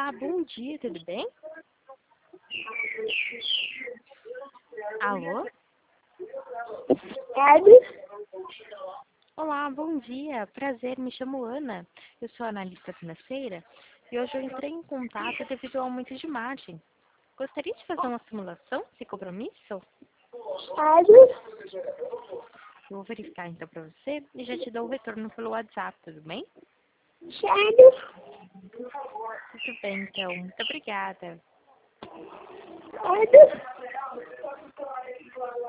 Olá, bom dia, tudo bem? Alô? Olá, bom dia, prazer, me chamo Ana. Eu sou analista financeira e hoje eu entrei em contato devido ao aumento de margem. Gostaria de fazer uma simulação, sem compromisso? Eu vou verificar então para você e já te dou o retorno pelo WhatsApp, tudo bem? Tudo bem, então. Muito obrigada.